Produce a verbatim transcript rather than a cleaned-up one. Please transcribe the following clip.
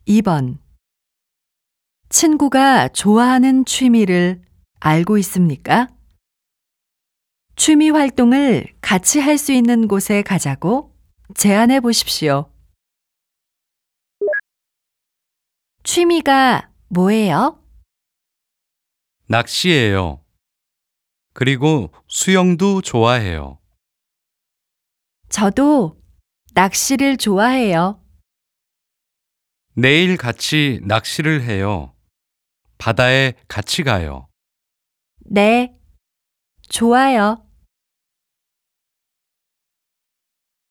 이 번. 친구가 좋아하는 취미를 알고 있습니까? 취미 활동을 같이 할 수 있는 곳에 가자고 제안해 보십시오. 취미가 뭐예요? 낚시예요. 그리고 수영도 좋아해요. 저도 낚시를 좋아해요. 내일 같이 낚시를 해요. 바다에 같이 가요. 네, 좋아요.